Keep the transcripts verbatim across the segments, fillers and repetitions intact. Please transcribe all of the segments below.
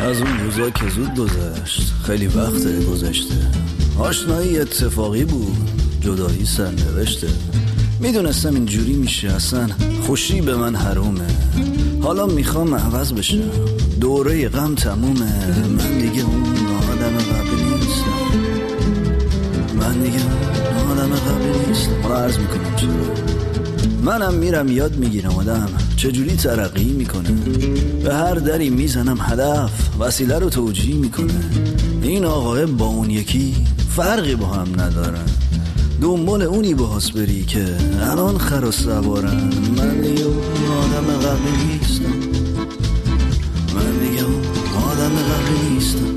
از اون روزا که زود گذشت، خیلی وقت گذشته. آشنایی اتفاقی بود، جدایی سرنوشته. میدونستم اینجوری میشه، اصلا خوشی به من حرومه. حالا میخوام عوض بشم، دوره غم تمومه. من دیگه اون آدم قبلی نیستم، من دیگه اون آدم قبلی نیستم. حالا عرض میکنم چرا. منم میرم یاد میگیرم آدم چجوری ترقی میکنه. به هر دری میزنم هدف وسیله رو توجیه میکنه. این آقای با اون یکی فرقی با هم ندارن، دنبال اونی باز بری که الان خر و سوارن. من دیگه اون آدم قبلی نیستم، من دیگه اون آدم قبلی نیستم.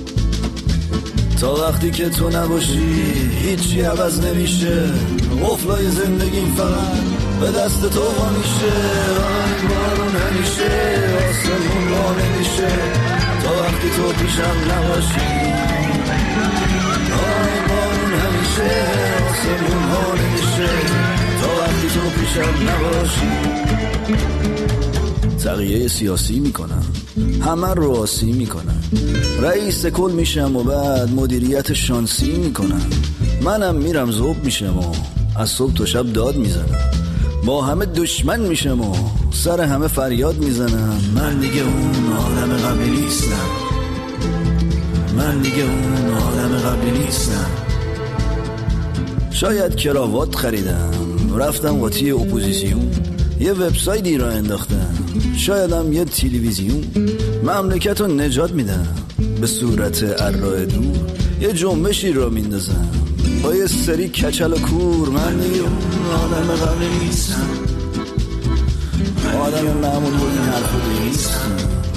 تا وقتی که تو نباشی هیچی عوض نمیشه. قفلای زندگیم فقط به دست تو ها میشه. آی بارون همیشه آسمون ها نمیشه تا وقتی تو پیشم نباشی. آی بارون همیشه آسمون ها نمیشه تا وقتی تو پیشم نباشی. تغییه سیاسی میکنم، همه رو آسی میکنم. رئیس کل میشم و بعد مدیریت شانسی میکنم. منم میرم ذوب میشم و از صبح تا شب داد میزنم. با همه دشمن میشم و سر همه فریاد میزنم. من دیگه اون آدم قبلی نیستم، من دیگه اون آدم قبلی نیستم. شاید کراوات خریدم، رفتم قاطی اپوزیسیون، یه وبسایتی را انداختم، شایدم یه تلویزیون. مملکت رو نجات میدم به صورت ارائه دور، یه جنبشی را میندازم با یه سری کچل و کور. من دیگه اون آدم قبلی نیستم، آدم معمول بود این حرف رو نیستم.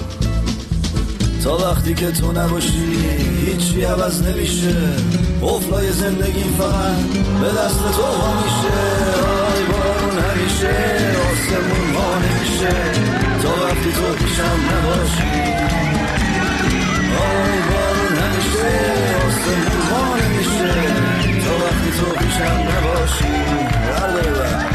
تا وقتی که تو نباشی هیچی عوض نمیشه. قفلای زندگیم فقط به دست تو ها میشه. آی بارون همیشه آسمون ها نمیشه تا وقتی تو پیشم نباشی. آی بارون همیشه آسمون ها نمیشه تا وقتی تو پیشم نباشی. برداره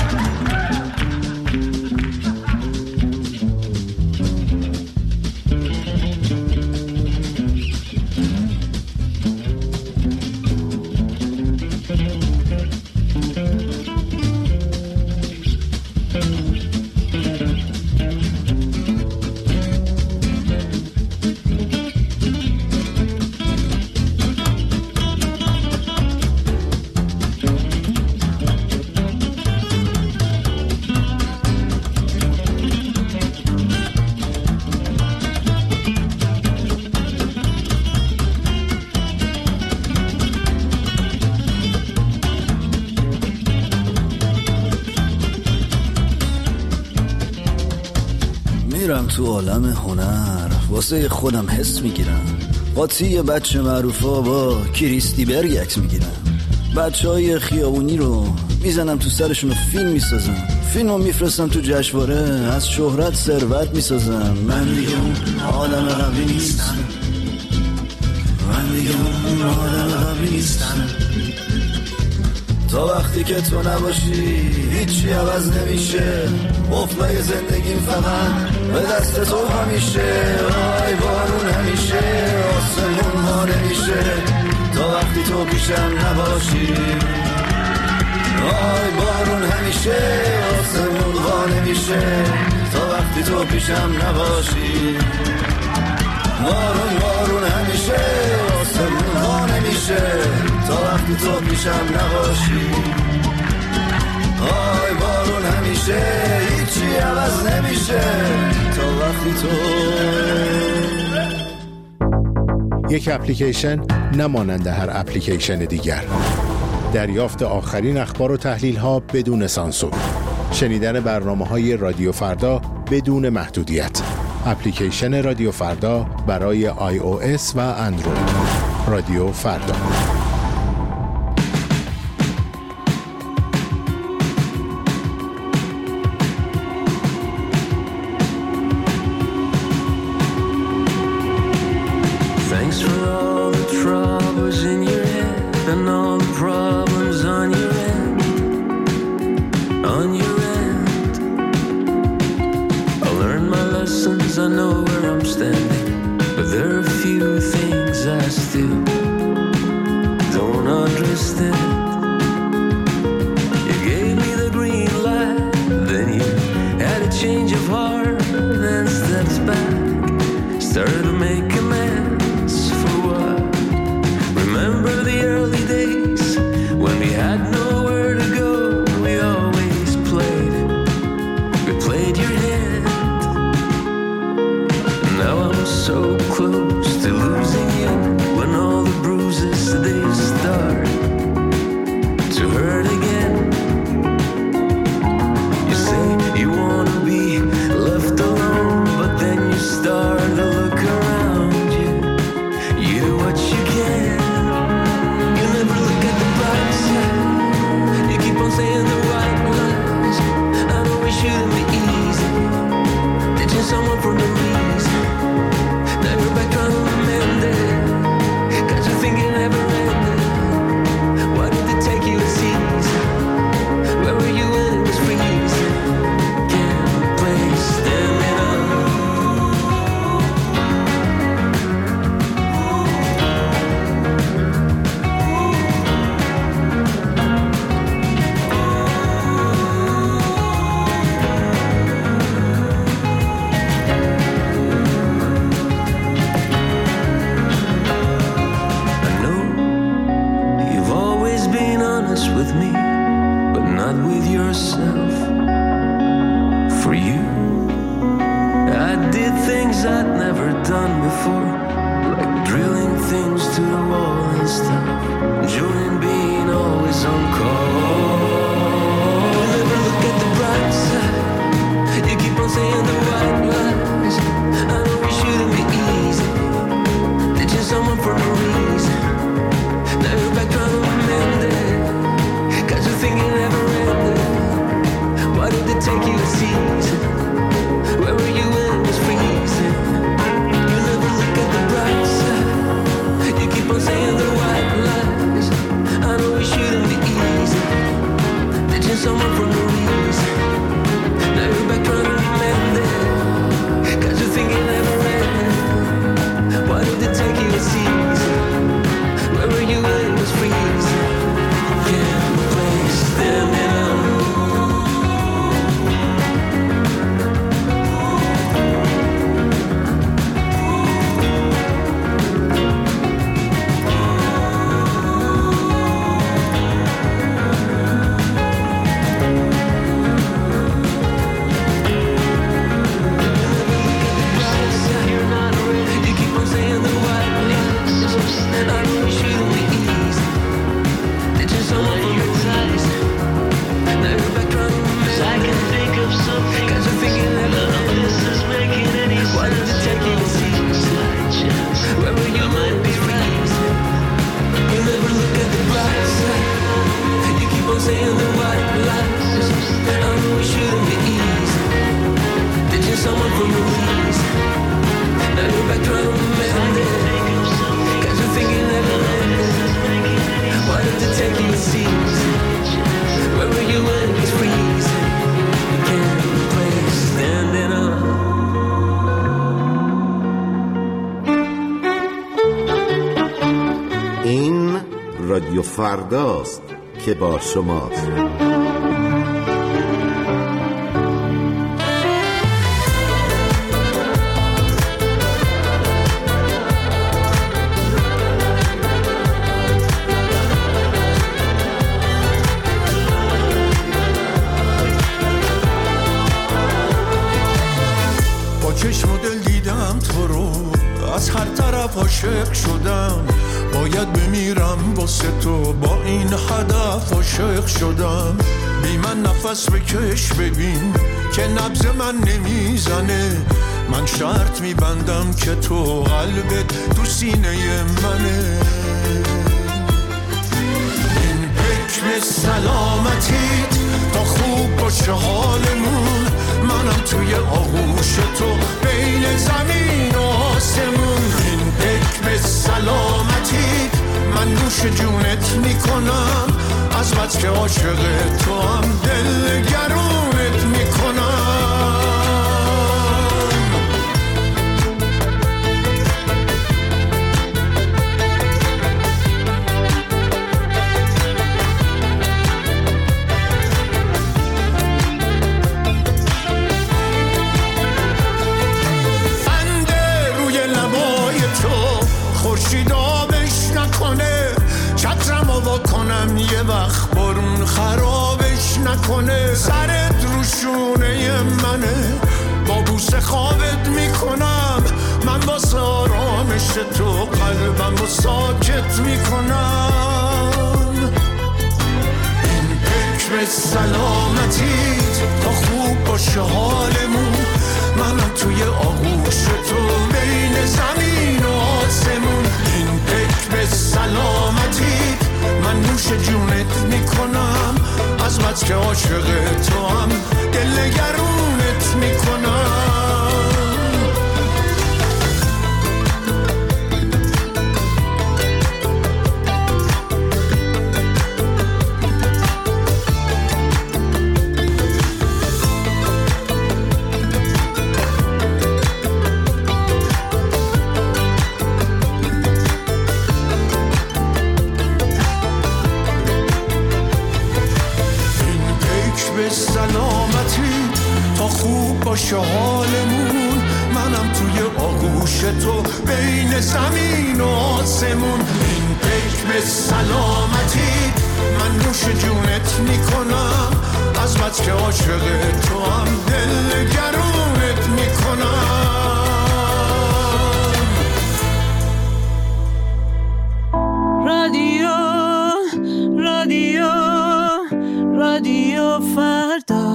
میرم تو عالم هنر، واسه خودم حس میگیرم. قاطی بچه معروفا با کریستی برگ عکس میگیرم. بچه های خیابونی رو میزنم تو سرشون و فیلم میسازم. فیلم رو میفرستم تو جشنواره، از شهرت ثروت میسازم. من دیگه اون آدم قبلی نیستم، من دیگه اون آدم قبلی نیستم. تا وقتی که تو نباشی هیچی عوض نمیشه. قفلای زندگیم فقط به دست تو همیشه. آی بارون همیشه آسمون ها نمیشه تا وقتی تو پیشم نباشی. آی بارون همیشه آسمون ها نمیشه تا وقتی تو پیشم نباشی. بارون بارون همیشه آسمون ها نمیشه تا وقتی تو پیشم نباشی. آی بارون همیشه هیچی عوض نمیشه تا وقتی تو. یک اپلیکیشن نمانند هر اپلیکیشن دیگر. دریافت آخرین اخبار و تحلیل ها بدون سانسور. شنیدن برنامه‌های رادیو فردا بدون محدودیت. اپلیکیشن رادیو فردا برای آی او اس و اندروید. رادیو فردا. I know where I'm standing, but there started to make amends for what? Remember the early days when we had nowhere to go. We always played, we played your hand. Now I'm so close to losing you. When all the bruises they start to hurt again. You say you wanna be left alone, but then you start to look around you. You do what you can. You never look at the bright side. You keep on saying the right lies. I know it shouldn't be easy ditching someone for no reason. Now you're back trying to amend it. Got you thinking never ended. Why did it take you a season? Where were you when it was freezing? Can't play standing up. I know you've always been honest with me, but not with yourself. For you, I did things I'd never done before, like drilling things to the wall and stuff. Julian being always on call. You never look at the bright side. You keep on saying the white lies. I know it shouldn't be easy ditching someone for no reason. Now you're back trying to amend it. Got you thinking never ended. Why did it take you a season? Where were you when it was freezing? You never look at the bright side. You keep on saying the white lies. I know it shouldn't be easy ditching someone for no reason. Now you're back trying to amend it. Got you thinking never ended. Why did it take you a season? Where were you when it was freezing? Can't play standing up. You keep on saying the white lies. I know it shouldn't be easy ditching someone for no reason. Now you're back trying to amend. I can think of something. Got you thinking never ended. This is making any sense. Why did it take you a season? Where were you when it was freezing? You never look at the bright side. You keep on saying the white lies. I know it shouldn't be easy ditching someone for no reason. Now you're back trying to amend it. Got you thinking never ended. Why did it take you a season? Where were you when it was freezing? Can't play standing up. این رادیو فرداست که با شماست. با چشم و دل دیدم تو رو، از هر طرف عاشق شدم. باید بمیرم واسه تو، با این هدف عاشق شدم. بی من نفس بکش ببین که نبض من نمیزنه. من شرط میبندم که تو قلبت تو سینه منه. این حکم سلامتیت تا خوب باشه حالمون. منم توی آغوش تو بین زمین و آسمون. این حکم سلامتیت من نوش جونت میکنم. از بس که عاشق تو هم دل گرونت میکنم. کنم یه وقت بارون خرابش نکنه. سرت رو شونه منه با بوسه خوابت میکنم، من واسه آرامش تو قلبم رو ساکت میکنم. این فکر سلامتیت تا خوب باشه حالمون، منم توی آغوش تو بین زمین و آسمون. این فکر سلامتیت من نوش جونت میکنم، از بس که عاشق تو هم دل نگرونت میکنم. باشه حالمون، منم توی آغوش تو بین زمین و آسمون. این پیک به سلامتی من نوش جونت میکنم، از بس که عاشق تو هم دل گرونت میکنم. رادیو رادیو رادیو فردا.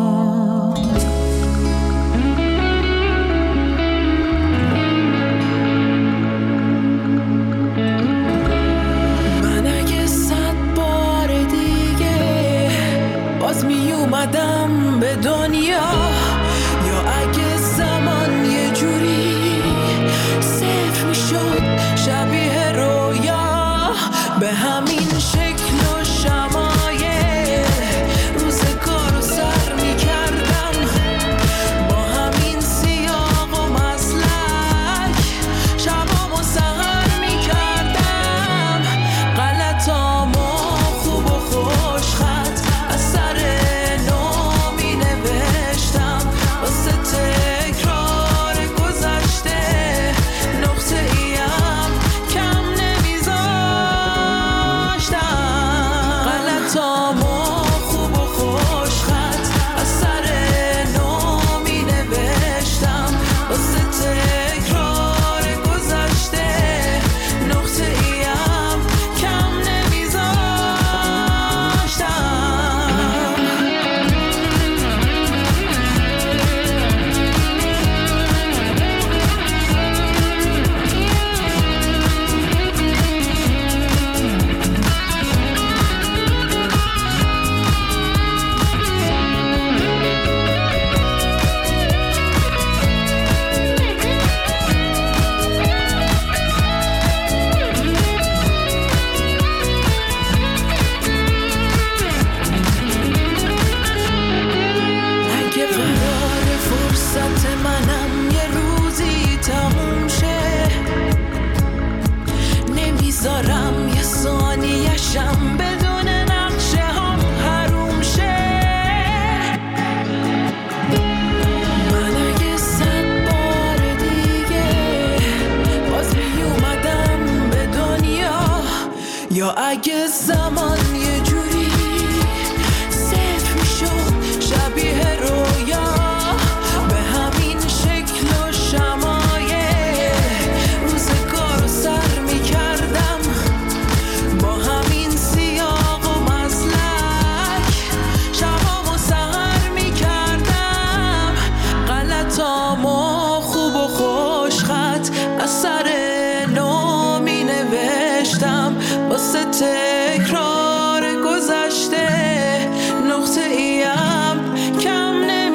اومدم به دنیا، یا اگه زمان یه جوری صفر میشد شبیه رویا، به همین شکل و شمایه روزگار رو سر میکردم، با همین سیاق و مسلک شبام و سهر میکردم، غلطامو خوب و خوش خط از سر یا اگه زمان یه جوری صفر میشد شبیه رویا، به همین شکل و شمایه روزگار رو سر میکردم، با همین سیاق و مسلک شبام و سهر میکردم، غلطامو خوب و خوش خط از سر نو می نوشتم، واسه تکرار گذشته نقطه ایم کم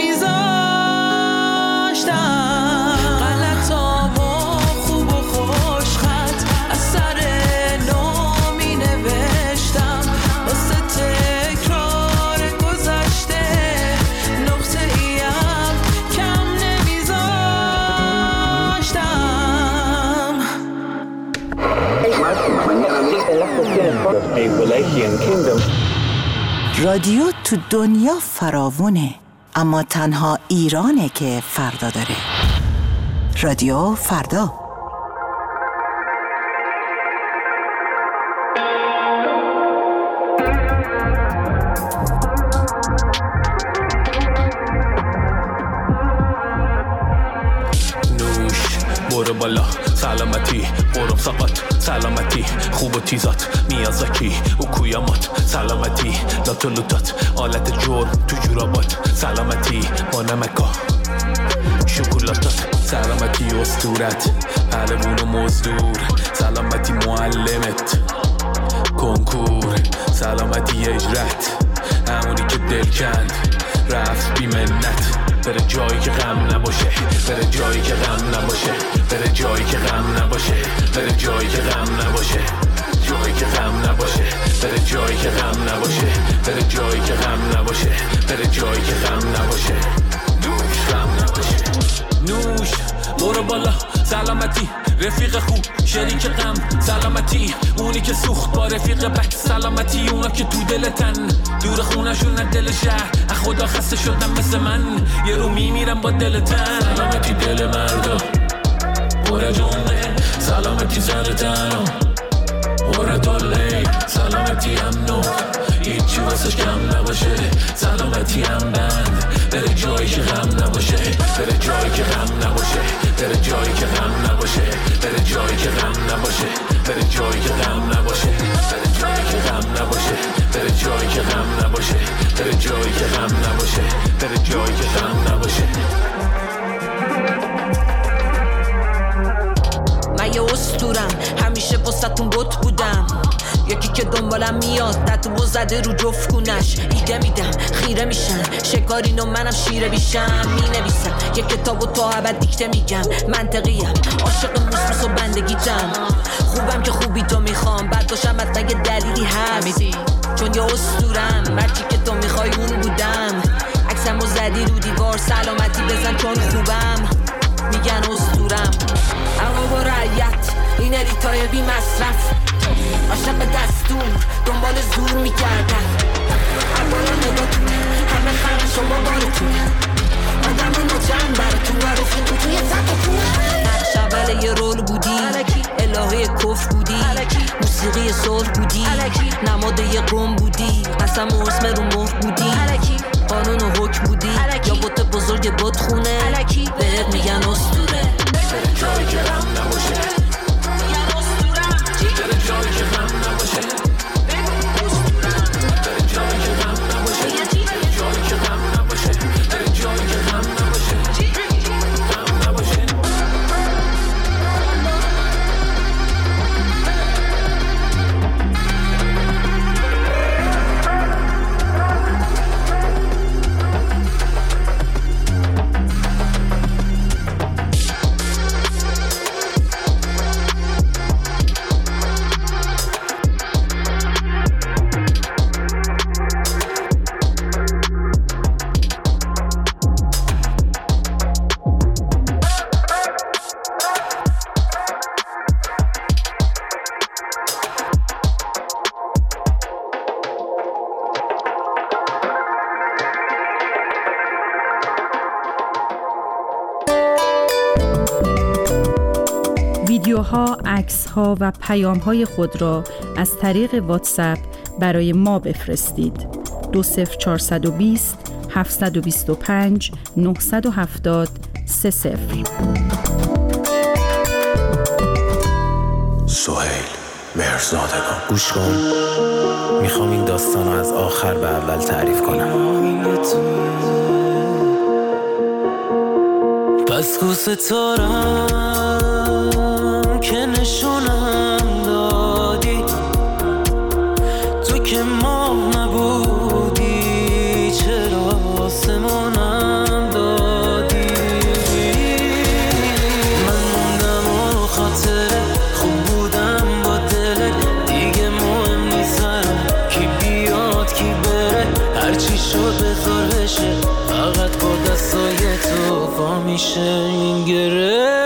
نمیذاشتم، غلطامو خوب و خوش خط از سر نو می نوشتم، واسه تکرار گذشته نقطه ایم کم نمیذاشتم. رادیو تو دنیا فراوونه، اما تنها ایرانه که فردا داره. رادیو فردا. بالا سلامتی قرم ساقات سلامتی خوب و تیزات میازاکی و کویامات سلامتی لات و لوتات آلت جرم تو جورابات سلامتی با نمکا شکلاتات سلامتی اسطورت پهلوون و مزدور سلامتی معلمت کنکور سلامتی اجرت همونی که دل کند رفت بی منت بره جایی که غم نباشه بره جایی که غم نباشه بره جایی که غم نباشه بره جایی که غم نباشه جایی که غم نباشه بره جایی که غم نباشه بره جایی که غم نباشه بره جایی که غم نباشه نوش غم نباشه نوش برو بالا سلامتی رفیق خوب شریک غم سلامتی اونی که سوخت با رفیق بد سلامتی اونا که تو دلتن دور خونشون نه دل شهر از خدا خسته شدن مثل من یه رو میمیرم با دلتن سلامتی دل مردا پر جونه سلامتی سر تنم پر دله سلامتی امنو هیچی واسش کم نباشه سلامتی هم بند بره جایی که غم نباشه بره جایی که غم نباشه بره جایی که غم نباشه بره جایی که غم نباشه بره جایی که غم نباشه بره جایی که غم نباشه بره جایی که غم نباشه بره جایی که غم نباشه بره جایی که غم نباشه من یه اسطورم همیشه واسه‌تون بت بودم یکی که دنبالم میاد تتو زده رو جفت کونش ایده میدم خیره میشن شکارین و منم شیره بیشم مینویسم یه کتاب و تا ابد دیکته میگم منطقیم عاشق موسموس و بندگیتم خوبم که خوبی تو میخوام بعد باشم حتما یه دلیلی هست چون یه اسطورم مرچی که تو میخوای اون بودم عکسمو زدی رو دیوار سلامتی بزن چون خوبم میگن اسطورم اما با رعیت این الیتای بی مصرف عاشق دستور دنبال زور میگردن اولا نگاتون همه خرم شما بارتون آدم نوچن براتون و رفیقو توی تقتون نقش اول یه رول بودی الهه کفر بودی موسیقی صلح بودی نماد یه قوم بودی قسم و اسم رو مهر بودی قانون و حکم بودی یا بوت بزرگ بوت خونه بهت میگن اسطوره بره جایی که غم نباشه بره جایی که غم نباشه بره جایی که غم نباشه بره جایی که غم نباشه بره جایی که غم نباشه غم نباشه ویدیوها، عکس‌ها و پیام‌های خود را از طریق واتساپ برای ما بفرستید. دو صفر چهارصد و بیست هفتصد و بیست و پنج نهصد و هفتاد سه صفر. سهیل مهرزادگان گوش کن، میخوام این داستان رو از آخر به اول تعریف کنم. پس کو ستارم که نشونم دادی، تو که ماه نبودی چرا آسمونم دادی. من موندم و خاطره خوب بودم با دلت، دیگه مهم نیست کی بیاد کی بره، هرچی شد بذار بشه، فقط با دستای تو وا میشه این گره.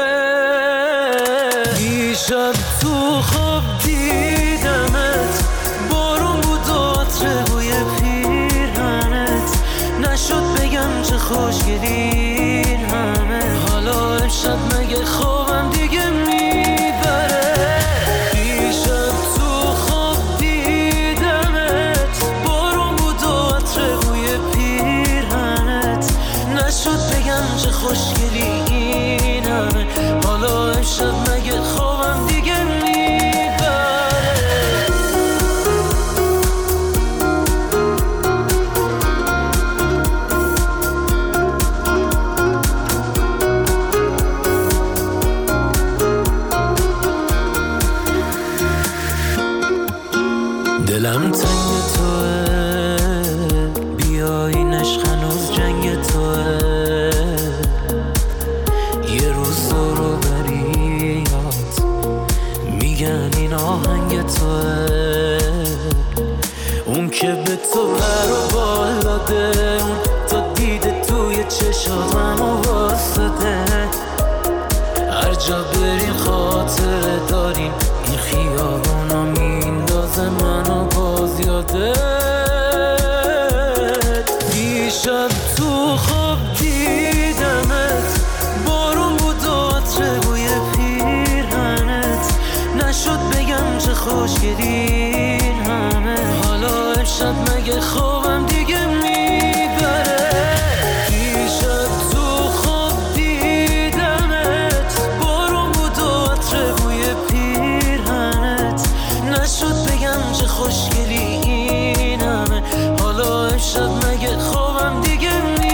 دیشب تو خواب دیدمت، بارون بود و عطر بوی پیرهنت، نشد بگم چه خوشگلین همه، حالا امشب مگه خوابم دیگه میبره. دیشب تو خواب دیدمت، بارون بود و عطر بوی پیرهنت، نشد بگم چه خوشگلین همه، حالا امشب آهنگ توه، اون که به تو پر و بال داده، اون تا دیده توی چشاتمو واسده. هر جا بریم خاطره داریم، این خیابونا میندازه منو باز یاده. دیشب تو خواب دیدمت، بارون بود و عطر بوی پیرهنت، نشد بگم چه خوشگلی همه. حالا امشب مگه خوابم دیگه میبره؟ دیشب تو خواب دیدمت، بارون بود و عطر بوی پیرهنت، نشد بگم چه خوشگلی این همه. حالا امشب مگه خوابم دیگه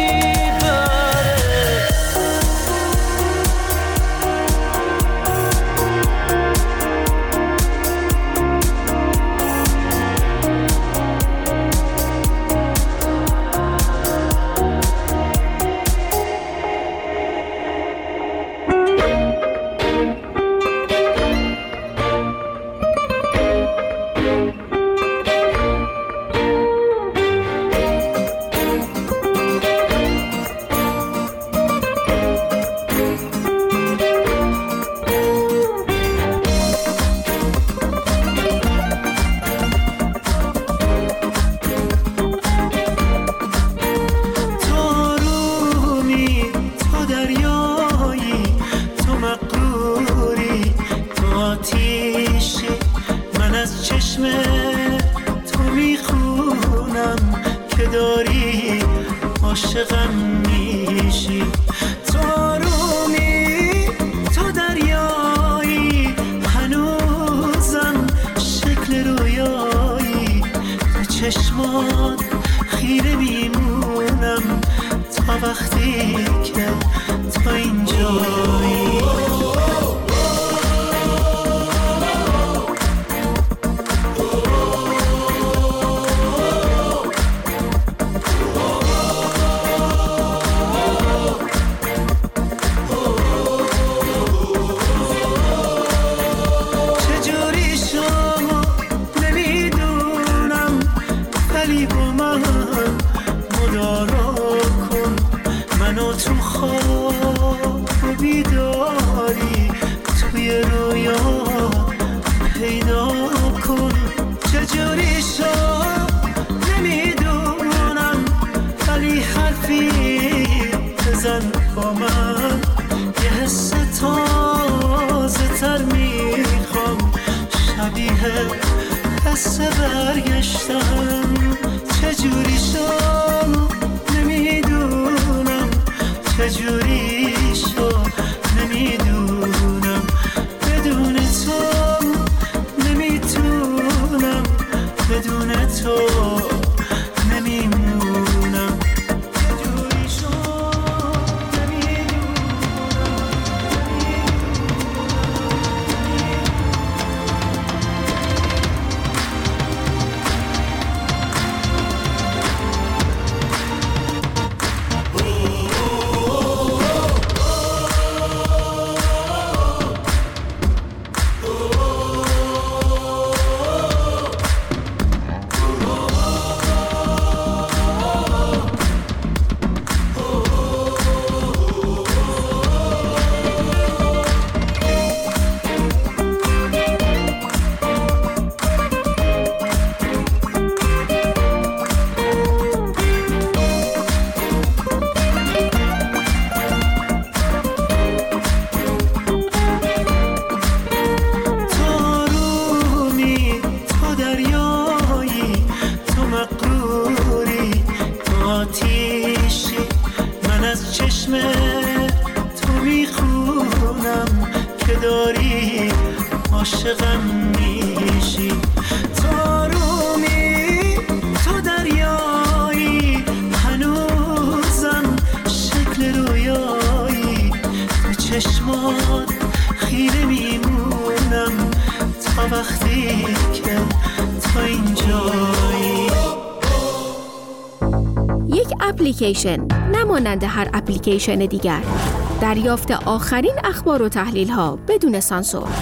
اپلیکیشن نمانند هر اپلیکیشن دیگر. دریافت آخرین اخبار و تحلیل ها بدون سانسور.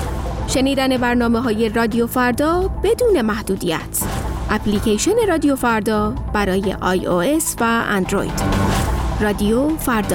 شنیدن برنامه‌های رادیو فردا بدون محدودیت. اپلیکیشن رادیو فردا برای آی او اس و اندروید. رادیو فردا.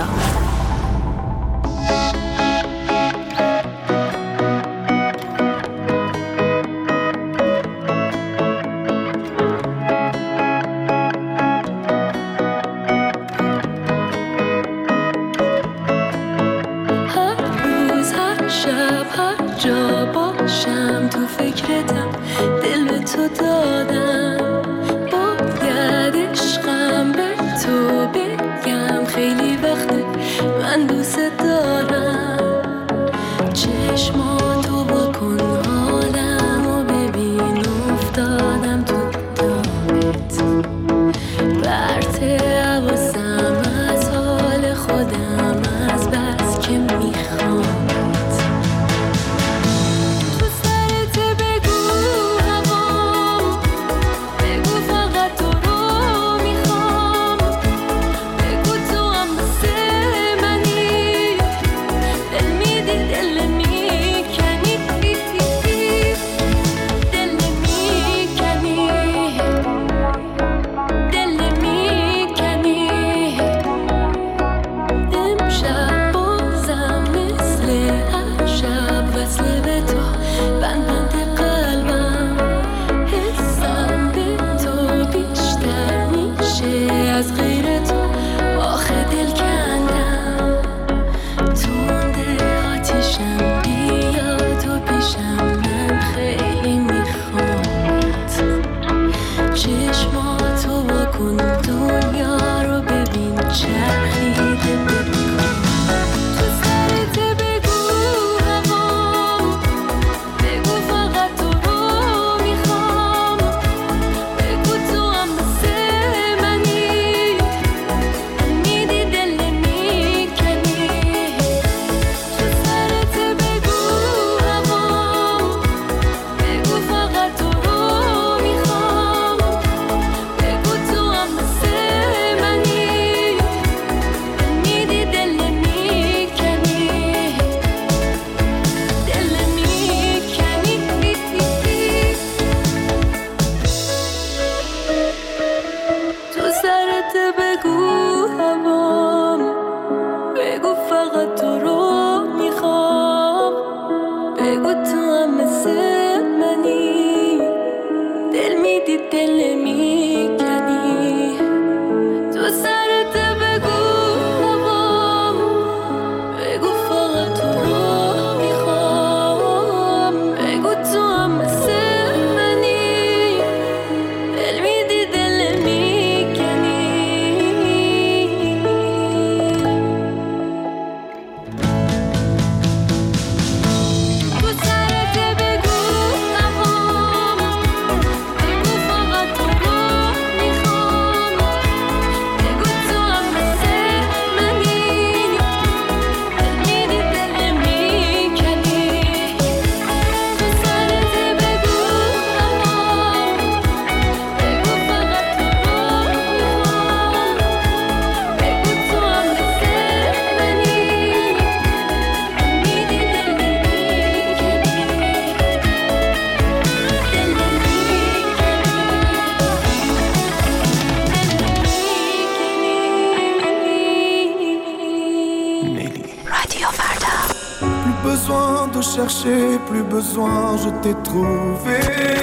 De chercher, plus besoin, je t'ai trouvé.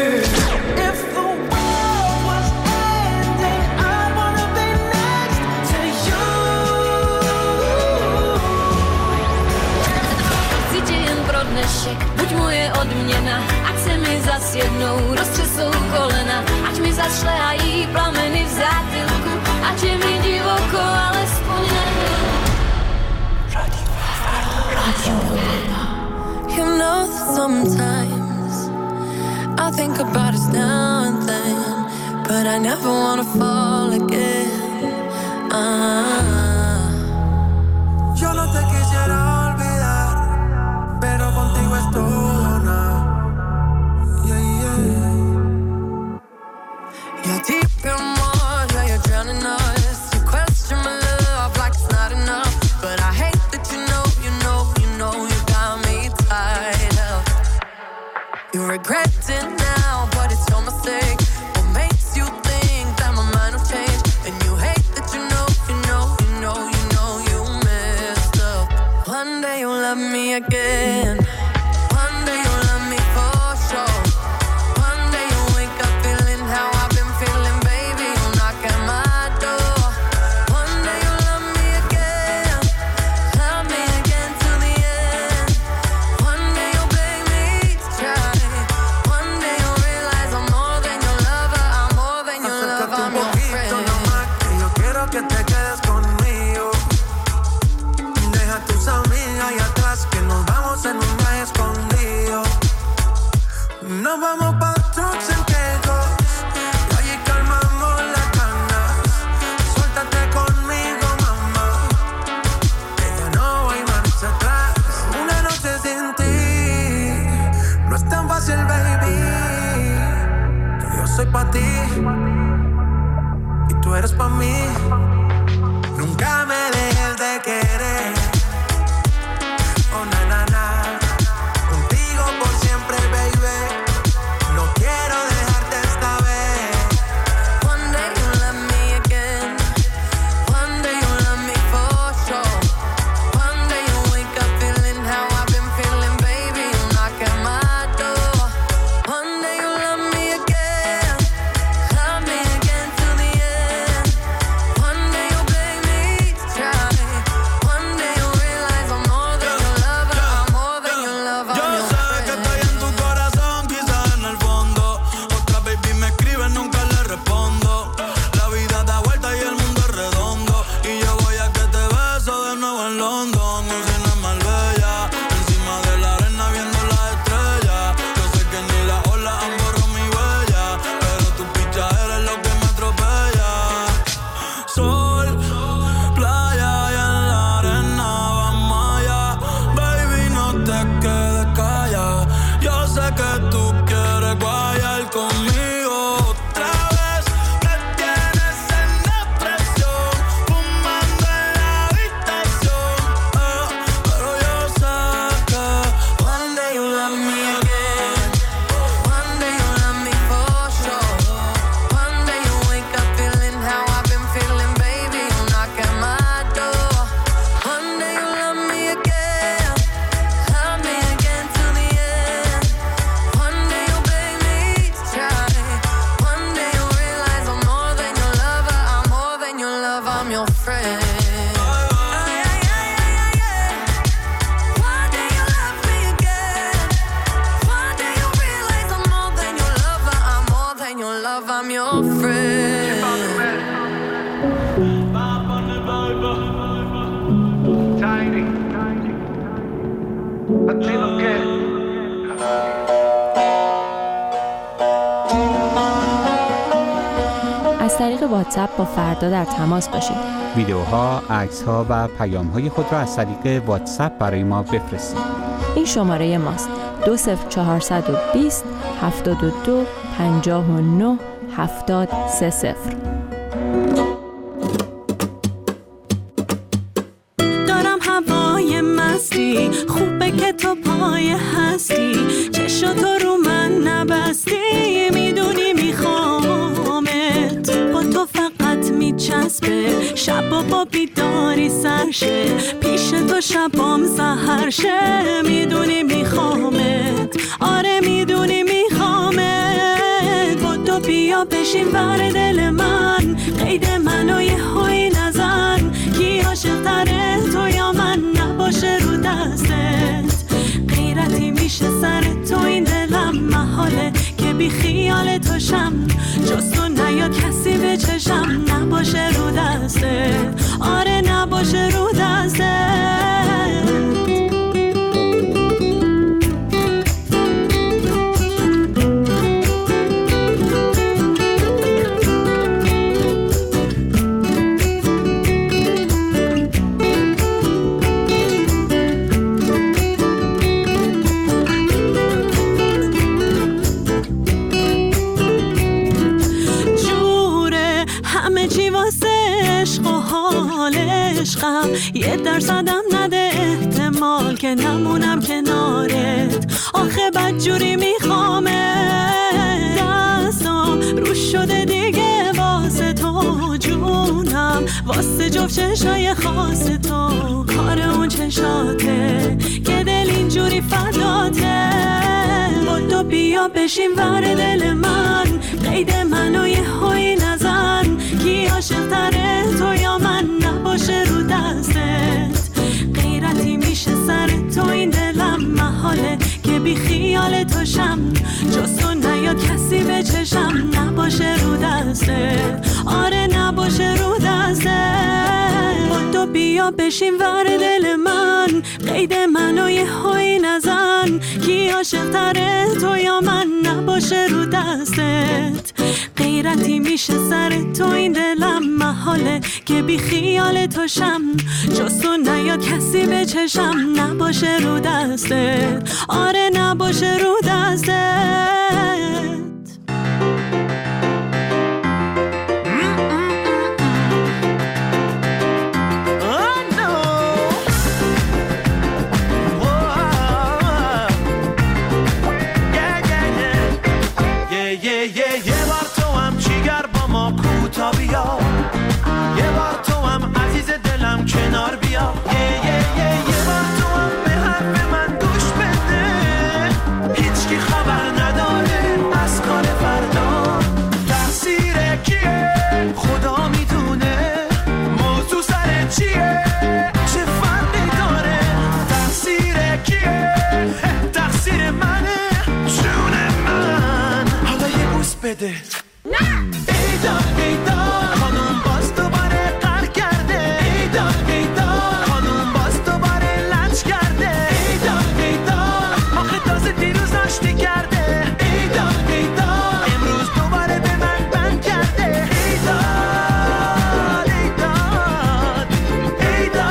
If the world was ending, I wanna be next to you. Cítim pro dnešek, buď moje odměna, ať se mi zas jednou roztřesou kolena, ať mi zašlehají plameny v zátylku, ať je mi divoko, alespoň na chvíli. Radio Radio You know that sometimes I think about us now and then, but I never wanna fall again. Ah. Yo no te quisiera olvidar, pero contigo es todo now. Yeah, yeah. You're deep in water, you're drowning us. You question my love like it's not enough, but I hate that you know, you know, you know you got me tied up. You regret it now, but it's your mistake. What makes you think that my mind will change? And you hate that you know, you know, you know, you know you messed up. One day you'll love me again. One day you'll love me for sure. One day you'll wake up feeling how I've been feeling, baby. You'll knock at my door. One day you'll love me again. Love me again till the end. One day you'll beg me to try. One day you'll realize I'm more than your lover. I'm more than your lover. I'm your friend. Yo quiero que te quedes conmigo. Deja tus amigas allá atrás, que nos vamos en un viaje escondido. Nos vamos pa' trucks en Quejos y allí calmamos las ganas. Suéltate conmigo, mamá, que ya no hay marcha atrás. Una noche sin ti no es tan fácil, baby. Que yo soy pa' ti y tú eres pa' mí. Nunca me dejes de querer. Oh, na, na, na. Contigo por siempre, baby. No quiero dejarte esta vez. One day you'll love me again. One day you'll love me for sure. One day you'll wake up feeling how I've been feeling, baby. You'll knock at my door. One day you'll love me again. Love me again till the end. One day you'll beg me to try. One day you'll realize I'm more than your lover. I'm more than your lover. Yo I'm your sé friend. que estoy en tu corazón, quizás en el fondo. Otra baby me escribe, nunca le respondo. La vida da vuelta y el mundo es redondo. Y yo voy a que te beso de nuevo en London. Usina Marbella, encima de la arena viendo las estrellas. Yo sé que ni la ola han borrado mi huella, pero tu picha eres lo que me atropella. Sol, playa y en la arena vamos allá. Baby, no te quedes callada. Yo sé que tú quieres guayar conmigo otra vez. Me tienes en depresión, fumando en la habitación. Oh, pero yo sé que One day you'll love me again. One day you'll love me for sure. One day you'll wake up feeling how I've been feeling, baby. You'll knock at my door. One day you'll love me again. Love me again till the end. One day you'll beg me to try. One day you'll realize I'm more than your lover. I'm more than your lover. I'm your friend. One day you'll love me again. One day you'll realize I'm more than your lover. I'm more than your lover. I'm your friend. Tiny. Latino kid. از طریق واتساپ با فردا در تماس باشید. ویدیوها، عکس‌ها و پیام‌های خود را از طریق واتساپ برای ما بفرستید. این شماره ماست: دو صفر چهارصد و بیست هفتاد و دو پنجاه و نه هفتاد سه صفر. دارم هوای مستی، خوبه که تو پای هستی، چشم تو رو من نبستی، میدونی میخوامت، با تو فقط میچسبه، شب و با بیداری سرشه، پیش تو شبام سحر شه، میدونی میخوامت، آره میدونی میخوامت، با تو بیا بشین بر دل من، قید منو یه هایی نزن، کی عاشق تره تو یا من، نباشه رو دستت، غیرتی میشه سر تو این دلم، محاله که بی خیال تو شم، جز تو نیاد کسی به چشم، نباشه رو دستت، آره نباشه رو دستت. عشقم یه درصدم نده احتمال که نمونم کنارت، آخه بدجوری میخوام میگفت چشای خاص تو کار اون چشاته که دل اینجوری فداته. بدو بیا بشین ور دل من، قید منو یه هایی نزن، کی عاشق تره تو یا من نباشه رو دستت. غیرتی میشه سر تو این دلم، محاله که بی خیال تو شم، جز تو نیاد کسی به چشم نباشه رو دستت. آره نباشه رو دستت. بدو بیا بشین ور دل من، قید منو یه هایی نزن، کی عاشق تره تو یا من نباشه رو دستت. غیرتی میشه سر تو این دلم، محاله که بی خیال تو شم، جز تو نیاد کسی به چشم نباشه رو دستت. آره نباشه رو دستت. بیا یه بار تو هم عزیز دلم کنار بیا، یه یه یه یه بار تو هم به حرف من گوش بده. هیچکی خبر نداره از کار فردا، تقصیر کیه خدا میدونه، موضوع سر چیه چه فرقی داره. تقصیر کیه؟ تقصیر منه جون من. حالا یه بوس بده. ایدا ایدا خانوم باز دوباره قهر کرده. ایدا ایدا خانوم باز دوباره لج کرده. ایدا ایدا آخه تازه دیروز آشتی کرده. ایدا ایدا امروز دوباره به من بند کرده. ایدا ایدا ایدا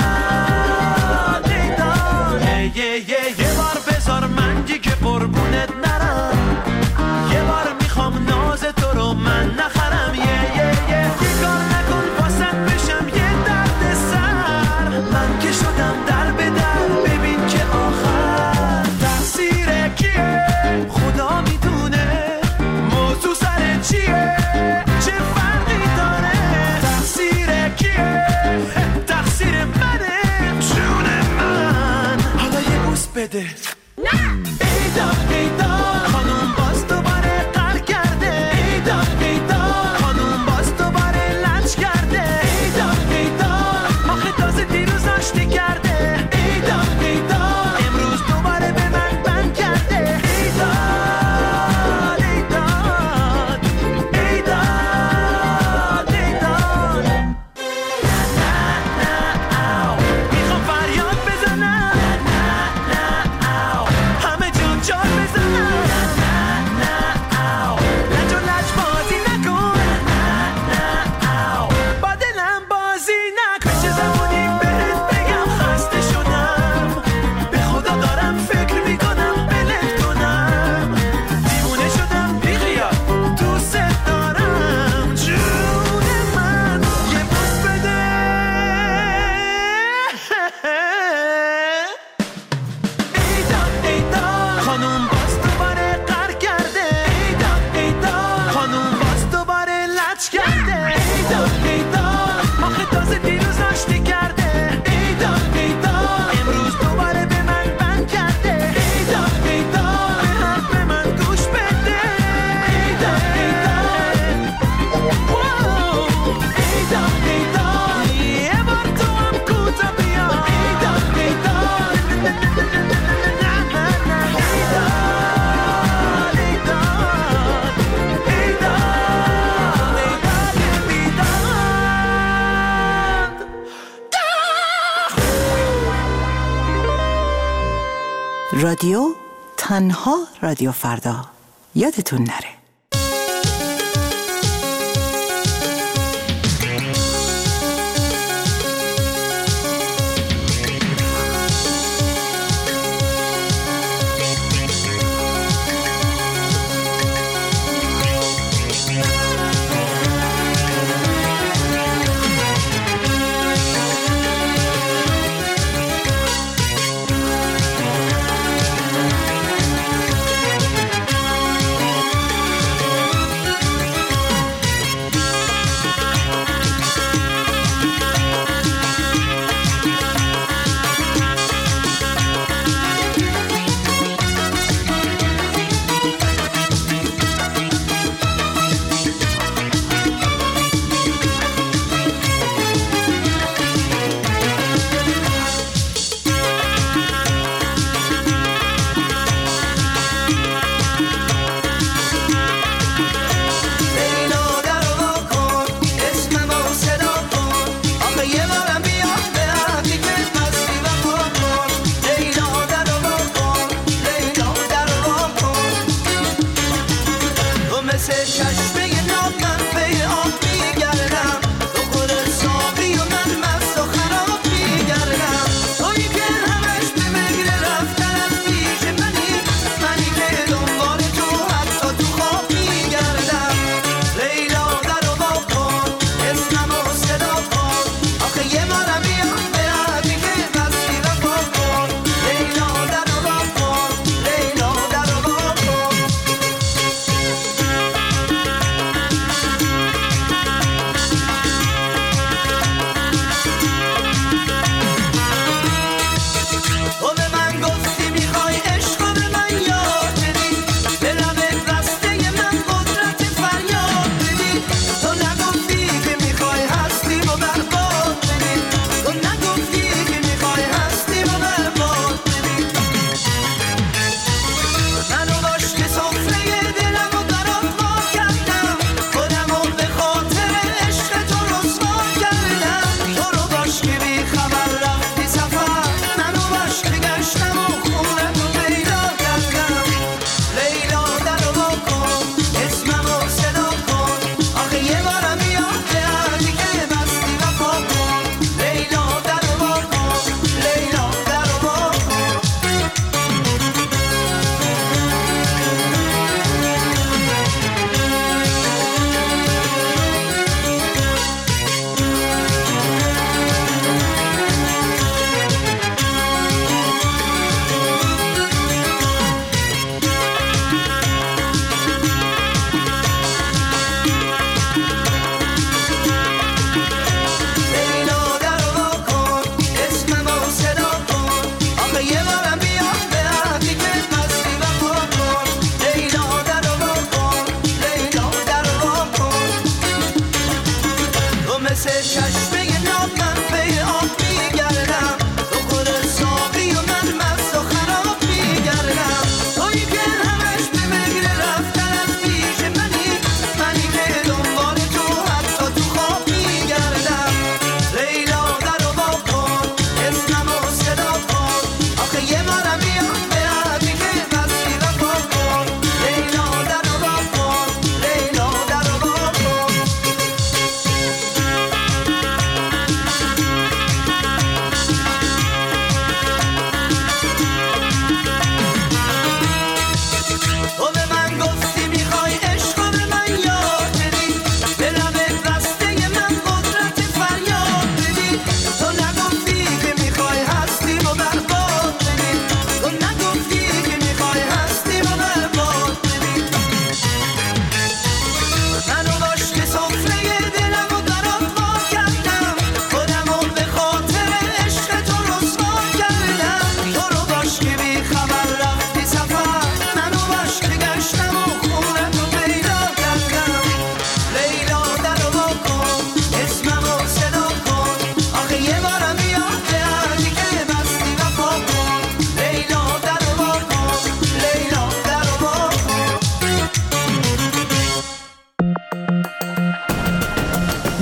ایدا یه یه یه بار بذار من دیگه قربونت نرم، یه بار میخوام ناز تو رو من نخرم. یه یه یه کار نکن واسط بشم یه درد سر، من که شدم در به در ببین که آخر. تقصیر کیه خدا میدونه، موضوع سر چیه چه فرقی داره. تقصیر کیه؟ تقصیر منه جون من. حالا یه بوس بده. ایدا ایدا خانوم باز دوباره قهر کرده. ایدا ایدا خانوم باز دوباره لج کرده. ایدا ایدا آخه تازه دیروز آشتی کرده. ایدا ایدا امروز دوباره به من بند کرده. ایدا ایدا ایدا ایدا میخوام فریاد بزنم، همه جون جان بزنم. لج و لج بازی نکن، با دلم بازی نکن. چه زمانی بهت بگم خسته شدم، به خدا دارم فکر میکنم بلت کنم. دیوونه شدم بی خیال دوست دارم جون من. یه بوس بده. ایدا ایدا خانوم باز دوباره قهر کرده. ایدا ایدا خانوم باز دوباره لج کرده. ایدا ایدا آخه تازه دیروز آشتی کرده. ایدا ایدا امروز دوباره به من بند کرده. ایدا ایدا به حرف من گوش بده. ایدا ایدا واو. ایدا ایدا یه بار تو هم کوتا بیا. ایدا ایدا نه نه نه. ایدا ایدا ایدا ایدا رادیو تنها رادیو فردا، یادتون نره.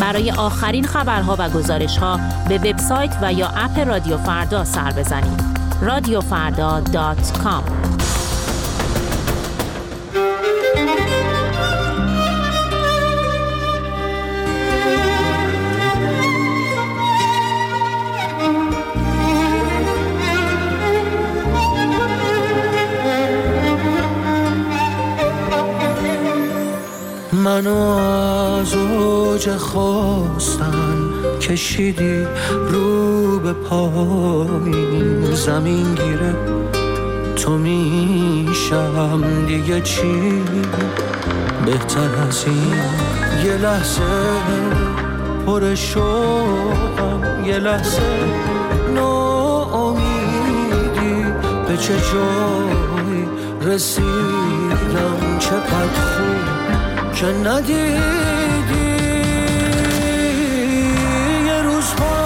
برای آخرین خبرها و گزارش‌ها به وبسایت و یا اپ رادیو فردا سر بزنید. رادیو فردا دات کام. منو از اوج خواستن کشیدی رو به پایین، زمین گیره تو میشم دیگه چی بهتر از این. یه لحظه پر شوقم، یه لحظه ناامیدی، به چه جایی رسیدم، چقدر خوب که ندیدی. یه روز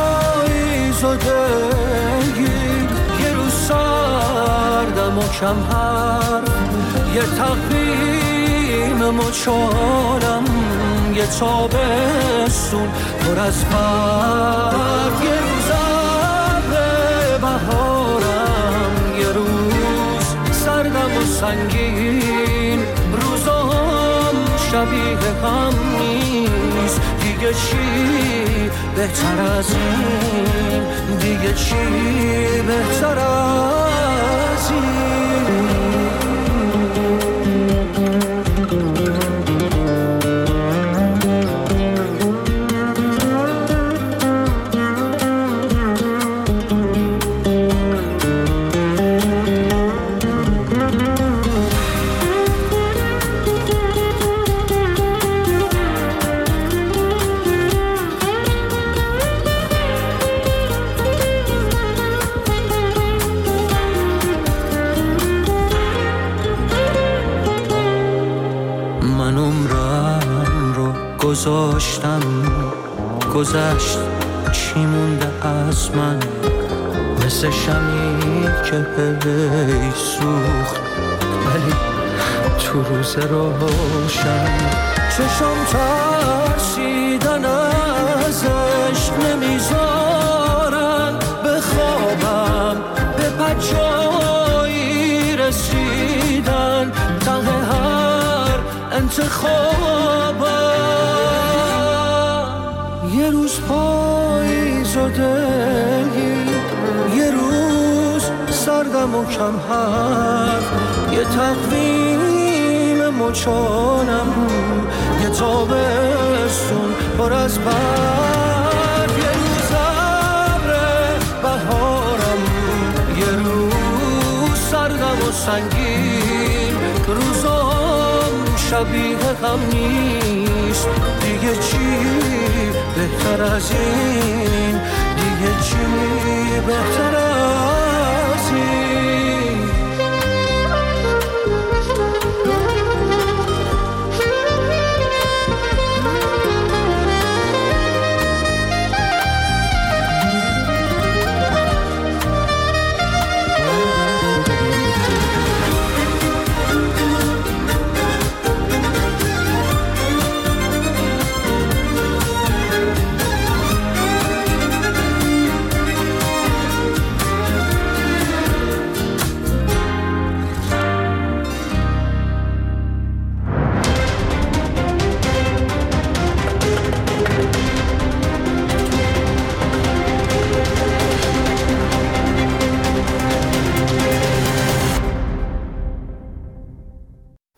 پاییزادگی، یه روز سردم و کم حرف، یه تقویم مچالم، یه تابستون پر از برف، یه روز ابر بهارم، یه روز سردم و سنگین. روزام شبیه هم نیست، دیگه چی بهتر از این، دیگه چی بهتر از این. گذاشتم گذشت، چی مونده از من؟ مثل شمعی که هی سوخت ولی تو روز روشن. چشم ترسیدن از عشق نمیذارن بخوابم، به پجایی رسیدن ته هر انتخابم. یه روز پاییزادگی، یه روز سردم و کم حرف، یه تقویم مچالم، یه تابستون پر از برف، یه روز ابر بهارم، یه روز سردم و سنگین. روزام شبیه هم نیست، دیگه چی بهتر از این، دیگه چی بهتر از این.